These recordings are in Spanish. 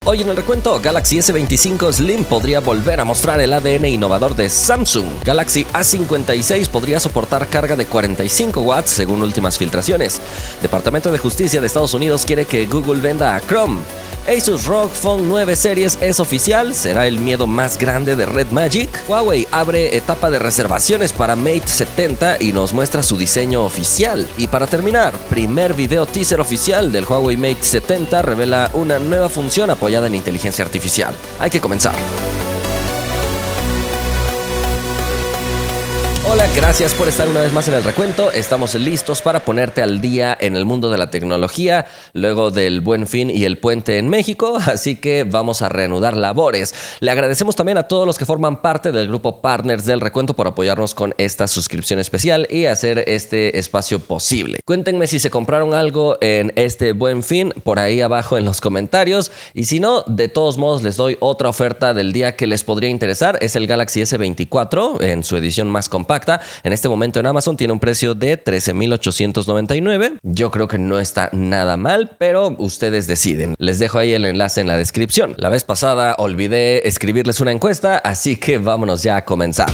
Hoy en el recuento, Galaxy S25 Slim podría volver a mostrar el ADN innovador de Samsung. Galaxy A56 podría soportar carga de 45 watts según últimas filtraciones. Departamento de Justicia de Estados Unidos quiere que Google venda a Chrome. Asus ROG Phone 9 Series es oficial, será el miedo más grande de Red Magic. Huawei abre etapa de reservaciones para Mate 70 y nos muestra su diseño oficial. Y para terminar, primer video teaser oficial del Huawei Mate 70 revela una nueva función apoyada en inteligencia artificial. Hay que comenzar. Hola, gracias por estar una vez más en el recuento. Estamos listos para ponerte al día en el mundo de la tecnología luego del Buen Fin y el puente en México, así que vamos a reanudar labores. Le agradecemos también a todos los que forman parte del grupo Partners del Recuento por apoyarnos con esta suscripción especial y hacer este espacio posible. Cuéntenme si se compraron algo en este Buen Fin por ahí abajo en los comentarios, y si no, de todos modos les doy otra oferta del día que les podría interesar. Es el Galaxy S24 en su edición más compacta. En este momento en Amazon tiene un precio de $13,899. Yo creo que no está nada mal, pero ustedes deciden. Les dejo ahí el enlace en la descripción. La vez pasada olvidé escribirles una encuesta, así que vámonos ya a comenzar.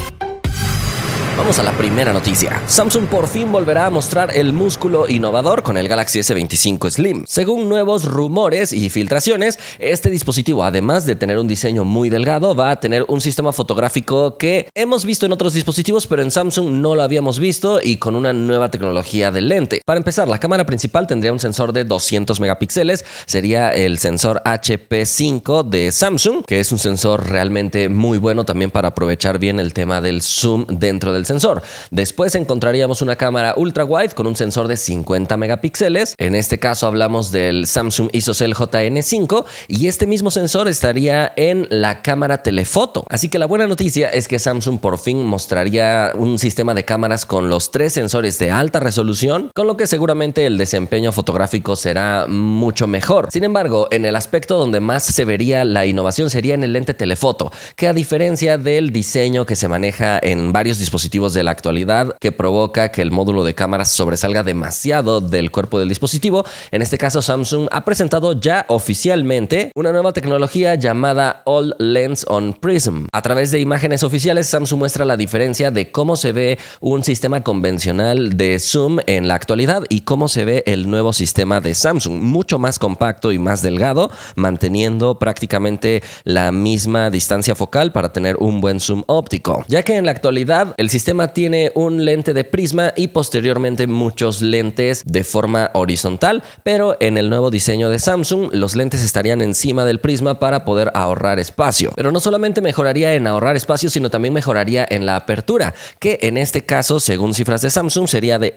Vamos a la primera noticia. Samsung por fin volverá a mostrar el músculo innovador con el Galaxy S25 Slim. Según nuevos rumores y filtraciones, este dispositivo, además de tener un diseño muy delgado, va a tener un sistema fotográfico que hemos visto en otros dispositivos, pero en Samsung no lo habíamos visto, y con una nueva tecnología de lente. Para empezar, la cámara principal tendría un sensor de 200 megapíxeles. Sería el sensor HP5 de Samsung, que es un sensor realmente muy bueno también para aprovechar bien el tema del zoom dentro del sensor. Después encontraríamos una cámara ultra wide con un sensor de 50 megapíxeles. En este caso hablamos del Samsung ISOCELL JN5, y este mismo sensor estaría en la cámara telefoto. Así que la buena noticia es que Samsung por fin mostraría un sistema de cámaras con los 3 sensores de alta resolución, con lo que seguramente el desempeño fotográfico será mucho mejor. Sin embargo, en el aspecto donde más se vería la innovación sería en el lente telefoto, que a diferencia del diseño que se maneja en varios dispositivos de la actualidad, que provoca que el módulo de cámaras sobresalga demasiado del cuerpo del dispositivo, en este caso Samsung ha presentado ya oficialmente una nueva tecnología llamada All Lens on Prism. A través de imágenes oficiales, Samsung muestra la diferencia de cómo se ve un sistema convencional de zoom en la actualidad y cómo se ve el nuevo sistema de Samsung, mucho más compacto y más delgado, manteniendo prácticamente la misma distancia focal para tener un buen zoom óptico, ya que en la actualidad el sistema tiene un lente de prisma y posteriormente muchos lentes de forma horizontal, pero en el nuevo diseño de Samsung los lentes estarían encima del prisma para poder ahorrar espacio. Pero no solamente mejoraría en ahorrar espacio, sino también mejoraría en la apertura, que en este caso, según cifras de Samsung, sería de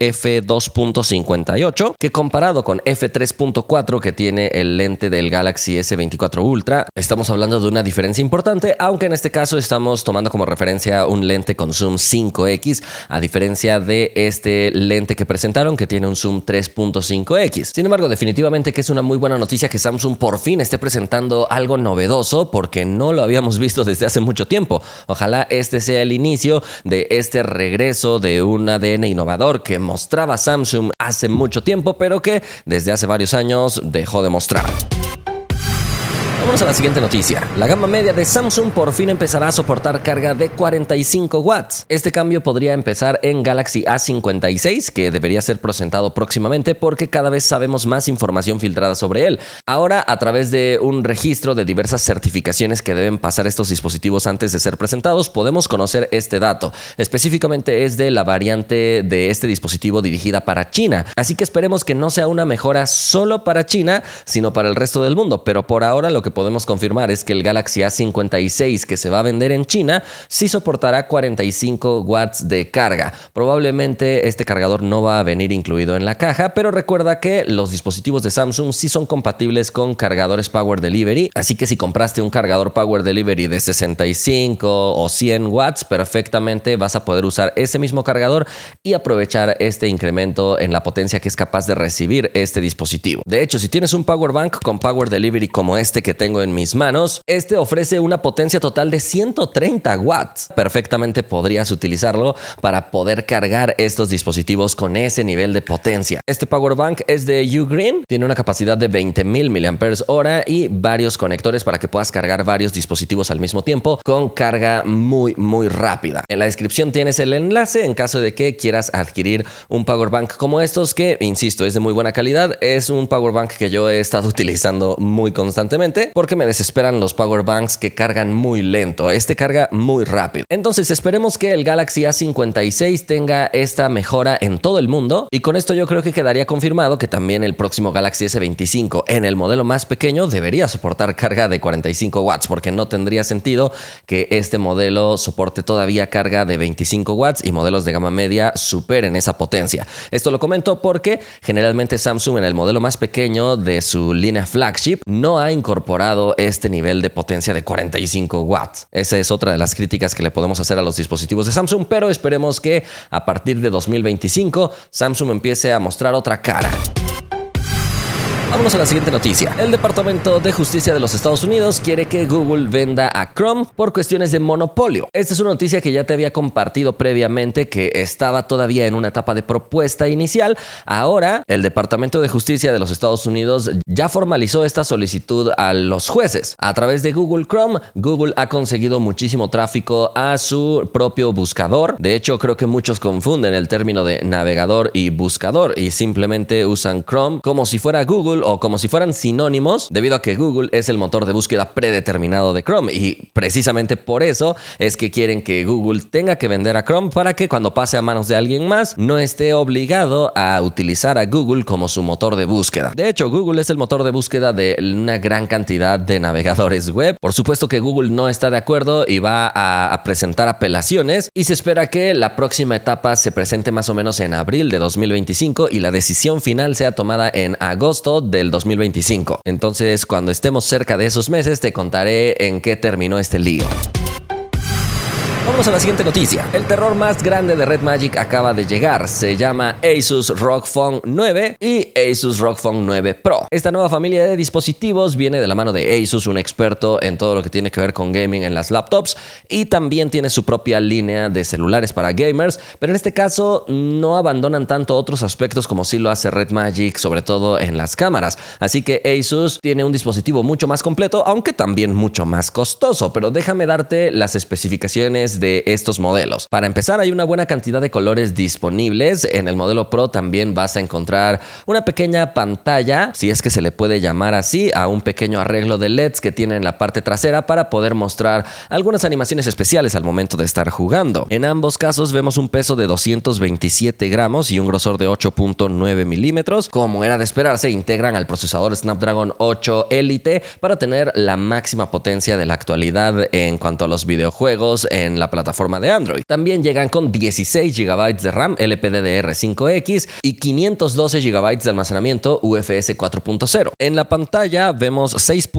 f2.58, que comparado con f3.4 que tiene el lente del Galaxy S24 Ultra, estamos hablando de una diferencia importante, aunque en este caso estamos tomando como referencia un lente con zoom 5x, a diferencia de este lente que presentaron que tiene un zoom 3.5x. Sin embargo, definitivamente que es una muy buena noticia que Samsung por fin esté presentando algo novedoso, porque no lo habíamos visto desde hace mucho tiempo. Ojalá este sea el inicio de este regreso de un ADN innovador que mostraba Samsung hace mucho tiempo, pero que desde hace varios años dejó de mostrar. Vamos a la siguiente noticia. La gama media de Samsung por fin empezará a soportar carga de 45 watts. Este cambio podría empezar en Galaxy A56, que debería ser presentado próximamente porque cada vez sabemos más información filtrada sobre él. Ahora, a través de un registro de diversas certificaciones que deben pasar estos dispositivos antes de ser presentados, podemos conocer este dato. Específicamente es de la variante de este dispositivo dirigida para China. Así que esperemos que no sea una mejora solo para China, sino para el resto del mundo. Pero por ahora lo que podemos confirmar es que el Galaxy A56 que se va a vender en China sí soportará 45 watts de carga. Probablemente este cargador no va a venir incluido en la caja, pero recuerda que los dispositivos de Samsung sí son compatibles con cargadores Power Delivery, así que si compraste un cargador Power Delivery de 65 o 100 watts, perfectamente vas a poder usar ese mismo cargador y aprovechar este incremento en la potencia que es capaz de recibir este dispositivo. De hecho, si tienes un Power Bank con Power Delivery como este que tengo tengo en mis manos. Este ofrece una potencia total de 130 watts. Perfectamente podrías utilizarlo para poder cargar estos dispositivos con ese nivel de potencia. Este power bank es de Ugreen, tiene una capacidad de 20,000 mAh y varios conectores para que puedas cargar varios dispositivos al mismo tiempo con carga muy rápida. En la descripción tienes el enlace en caso de que quieras adquirir un power bank como estos, que insisto, es de muy buena calidad. Es un power bank que yo he estado utilizando muy constantemente porque me desesperan los power banks que cargan muy lento. Este carga muy rápido. Entonces esperemos que el Galaxy A56 tenga esta mejora en todo el mundo, y con esto yo creo que quedaría confirmado que también el próximo Galaxy S25 en el modelo más pequeño debería soportar carga de 45 watts, porque no tendría sentido que este modelo soporte todavía carga de 25 watts y modelos de gama media superen esa potencia. Esto lo comento porque generalmente Samsung en el modelo más pequeño de su línea flagship no ha incorporado este nivel de potencia de 45 watts. Esa es otra de las críticas que le podemos hacer a los dispositivos de Samsung, pero esperemos que a partir de 2025 Samsung empiece a mostrar otra cara. Vámonos a la siguiente noticia. El Departamento de Justicia de los Estados Unidos quiere que Google venda a Chrome por cuestiones de monopolio. Esta es una noticia que ya te había compartido previamente, que estaba todavía en una etapa de propuesta inicial. Ahora, el Departamento de Justicia de los Estados Unidos ya formalizó esta solicitud a los jueces. A través de Google Chrome, Google ha conseguido muchísimo tráfico a su propio buscador. De hecho, creo que muchos confunden el término de navegador y buscador y simplemente usan Chrome como si fuera Google o como si fueran sinónimos, debido a que Google es el motor de búsqueda predeterminado de Chrome, y precisamente por eso es que quieren que Google tenga que vender a Chrome para que cuando pase a manos de alguien más no esté obligado a utilizar a Google como su motor de búsqueda. De hecho, Google es el motor de búsqueda de una gran cantidad de navegadores web. Por supuesto que Google no está de acuerdo y va a presentar apelaciones, y se espera que la próxima etapa se presente más o menos en abril de 2025 y la decisión final sea tomada en agosto del 2025. Entonces, cuando estemos cerca de esos meses, te contaré en qué terminó este lío. Vamos a la siguiente noticia. El terror más grande de Red Magic acaba de llegar. Se llama Asus ROG Phone 9 y Asus ROG Phone 9 Pro. Esta nueva familia de dispositivos viene de la mano de Asus, un experto en todo lo que tiene que ver con gaming en las laptops, y también tiene su propia línea de celulares para gamers, pero en este caso no abandonan tanto otros aspectos como sí lo hace Red Magic, sobre todo en las cámaras. Así que Asus tiene un dispositivo mucho más completo, aunque también mucho más costoso, pero déjame darte las especificaciones de estos modelos. Para empezar, hay una buena cantidad de colores disponibles. En el modelo Pro también vas a encontrar una pequeña pantalla, si es que se le puede llamar así, a un pequeño arreglo de LEDs que tiene en la parte trasera para poder mostrar algunas animaciones especiales al momento de estar jugando. En ambos casos vemos un peso de 227 gramos y un grosor de 8.9 milímetros. Como era de esperarse, integran al procesador Snapdragon 8 Elite para tener la máxima potencia de la actualidad en cuanto a los videojuegos en la plataforma de Android. También llegan con 16 GB de RAM LPDDR5X y 512 GB de almacenamiento UFS 4.0. En la pantalla vemos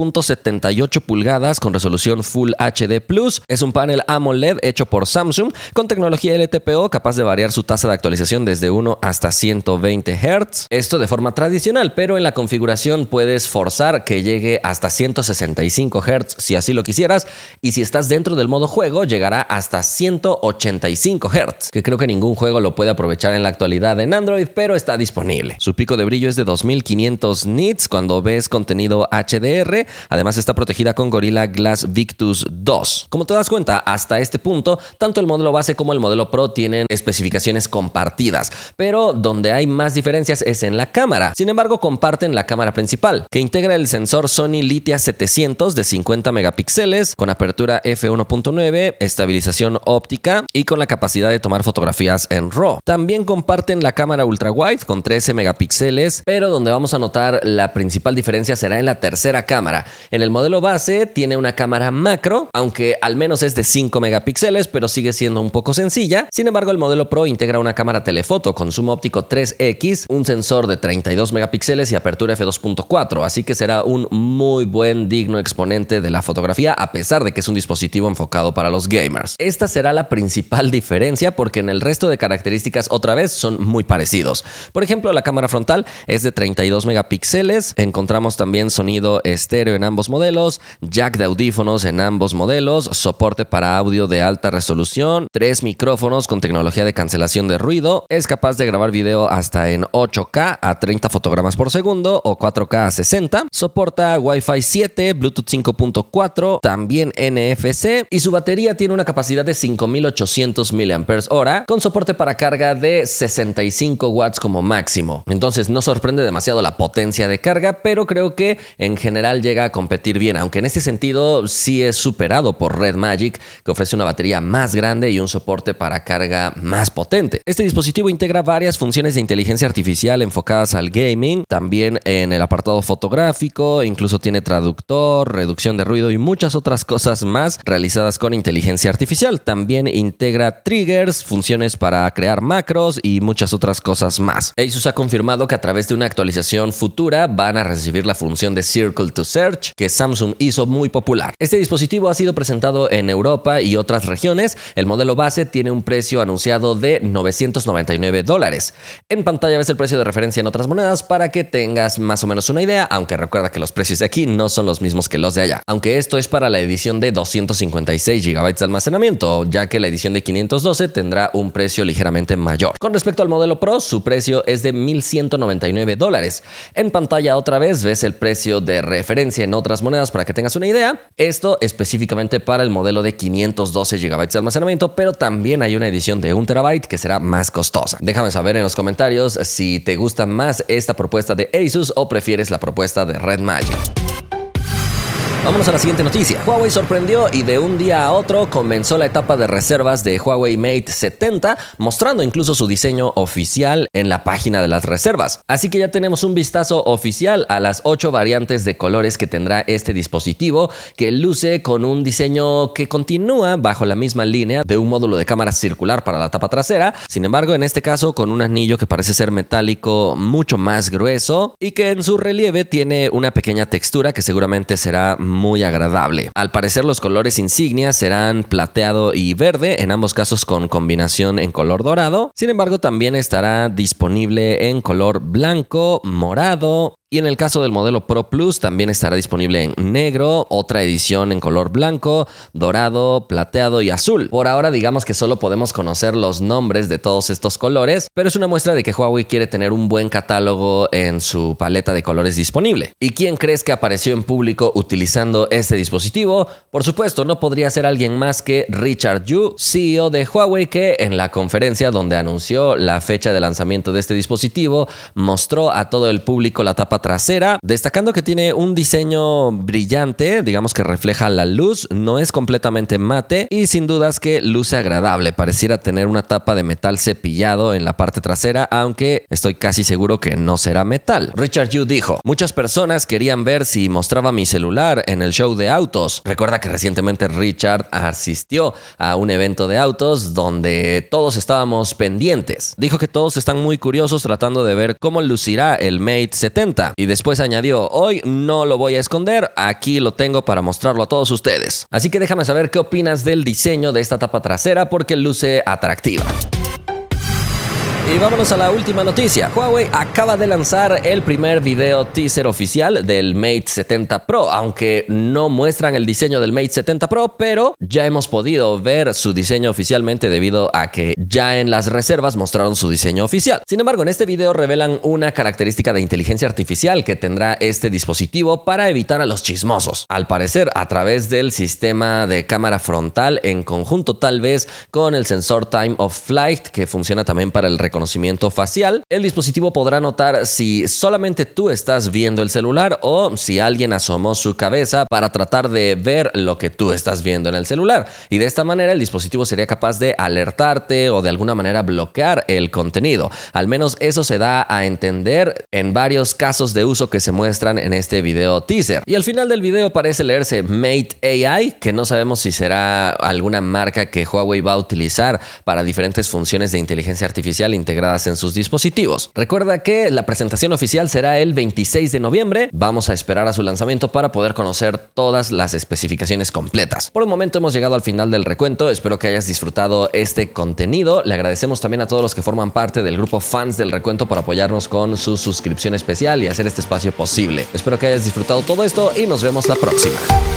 6.78 pulgadas con resolución Full HD+. Es un panel AMOLED hecho por Samsung con tecnología LTPO capaz de variar su tasa de actualización desde 1 hasta 120 Hz. Esto de forma tradicional, pero en la configuración puedes forzar que llegue hasta 165 Hz si así lo quisieras, y si estás dentro del modo juego llegará hasta 185 Hz, que creo que ningún juego lo puede aprovechar en la actualidad en Android, pero está disponible. Su pico de brillo es de 2500 nits cuando ves contenido HDR. Además está protegida con Gorilla Glass Victus 2. Como te das cuenta, hasta este punto, tanto el modelo base como el modelo Pro tienen especificaciones compartidas, pero donde hay más diferencias es en la cámara. Sin embargo, comparten la cámara principal, que integra el sensor Sony Litia 700 de 50 megapíxeles con apertura f1.9, estabilización óptica y con la capacidad de tomar fotografías en RAW. También comparten la cámara ultra wide con 13 megapíxeles, pero donde vamos a notar la principal diferencia será en la tercera cámara. En el modelo base tiene una cámara macro, aunque al menos es de 5 megapíxeles, pero sigue siendo un poco sencilla. Sin embargo, el modelo Pro integra una cámara telefoto con zoom óptico 3x, un sensor de 32 megapíxeles y apertura f2.4, así que será un muy buen, digno exponente de la fotografía, a pesar de que es un dispositivo enfocado para los gamers. cámaras. Esta será la principal diferencia porque en el resto de características otra vez son muy parecidos. Por ejemplo, la cámara frontal es de 32 megapíxeles. Encontramos también sonido estéreo en ambos modelos, jack de audífonos en ambos modelos, soporte para audio de alta resolución, 3 micrófonos con tecnología de cancelación de ruido, es capaz de grabar video hasta en 8K a 30 fotogramas por segundo o 4K a 60, soporta Wi-Fi 7, Bluetooth 5.4, también NFC y su batería tiene una capacidad de 5800 mAh con soporte para carga de 65 watts como máximo. Entonces no sorprende demasiado la potencia de carga, pero creo que en general llega a competir bien, aunque en este sentido sí es superado por Red Magic, que ofrece una batería más grande y un soporte para carga más potente. Este dispositivo integra varias funciones de inteligencia artificial enfocadas al gaming, también en el apartado fotográfico, incluso tiene traductor, reducción de ruido y muchas otras cosas más realizadas con inteligencia artificial. También integra triggers, funciones para crear macros y muchas otras cosas más. Asus ha confirmado que a través de una actualización futura van a recibir la función de Circle to Search que Samsung hizo muy popular. Este dispositivo ha sido presentado en Europa y otras regiones. El modelo base tiene un precio anunciado de $999. En pantalla ves el precio de referencia en otras monedas para que tengas más o menos una idea, aunque recuerda que los precios de aquí no son los mismos que los de allá. Aunque esto es para la edición de 256 GB de almacenamiento, ya que la edición de 512 tendrá un precio ligeramente mayor. Con respecto al modelo Pro, su precio es de $1,199. En pantalla otra vez ves el precio de referencia en otras monedas para que tengas una idea. Esto específicamente para el modelo de 512 GB de almacenamiento, pero también hay una edición de 1 TB que será más costosa. Déjame saber en los comentarios si te gusta más esta propuesta de Asus o prefieres la propuesta de Red Magic. Vámonos a la siguiente noticia. Huawei sorprendió y de un día a otro comenzó la etapa de reservas de Huawei Mate 70, mostrando incluso su diseño oficial en la página de las reservas. Así que ya tenemos un vistazo oficial a las 8 variantes de colores que tendrá este dispositivo, que luce con un diseño que continúa bajo la misma línea de un módulo de cámara circular para la tapa trasera. Sin embargo, en este caso con un anillo que parece ser metálico mucho más grueso y que en su relieve tiene una pequeña textura que seguramente será muy agradable. Al parecer los colores insignias serán plateado y verde, en ambos casos con combinación en color dorado. Sin embargo, también estará disponible en color blanco, morado. Y en el caso del modelo Pro Plus también estará disponible en negro, otra edición en color blanco, dorado, plateado y azul. Por ahora digamos que solo podemos conocer los nombres de todos estos colores, pero es una muestra de que Huawei quiere tener un buen catálogo en su paleta de colores disponible. ¿Y quién crees que apareció en público utilizando este dispositivo? Por supuesto, no podría ser alguien más que Richard Yu, CEO de Huawei, que en la conferencia donde anunció la fecha de lanzamiento de este dispositivo, mostró a todo el público la tapa trasera, destacando que tiene un diseño brillante, digamos que refleja la luz, no es completamente mate y sin dudas que luce agradable. Pareciera tener una tapa de metal cepillado en la parte trasera, aunque estoy casi seguro que no será metal. Richard Yu dijo: muchas personas querían ver si mostraba mi celular en el show de autos. Recuerda que recientemente Richard asistió a un evento de autos donde todos estábamos pendientes. Dijo que todos están muy curiosos tratando de ver cómo lucirá el Mate 70. Y después añadió: hoy no lo voy a esconder, aquí lo tengo para mostrarlo a todos ustedes. Así que déjame saber qué opinas del diseño de esta tapa trasera porque luce atractiva. Y vámonos a la última noticia. Huawei acaba de lanzar el primer video teaser oficial del Mate 70 Pro, aunque no muestran el diseño del Mate 70 Pro, pero ya hemos podido ver su diseño oficialmente debido a que ya en las reservas mostraron su diseño oficial. Sin embargo, en este video revelan una característica de inteligencia artificial que tendrá este dispositivo para evitar a los chismosos. Al parecer, a través del sistema de cámara frontal, en conjunto tal vez con el sensor Time of Flight, que funciona también para el reconocimiento facial, el dispositivo podrá notar si solamente tú estás viendo el celular o si alguien asomó su cabeza para tratar de ver lo que tú estás viendo en el celular. Y de esta manera el dispositivo sería capaz de alertarte o de alguna manera bloquear el contenido. Al menos eso se da a entender en varios casos de uso que se muestran en este video teaser. Y al final del video parece leerse Mate AI, que no sabemos si será alguna marca que Huawei va a utilizar para diferentes funciones de inteligencia artificial integradas en sus dispositivos. Recuerda que la presentación oficial será el 26 de noviembre. Vamos a esperar a su lanzamiento para poder conocer todas las especificaciones completas. Por el momento hemos llegado al final del recuento. Espero que hayas disfrutado este contenido. Le agradecemos también a todos los que forman parte del grupo Fans del Recuento por apoyarnos con su suscripción especial y hacer este espacio posible. Espero que hayas disfrutado todo esto y nos vemos la próxima.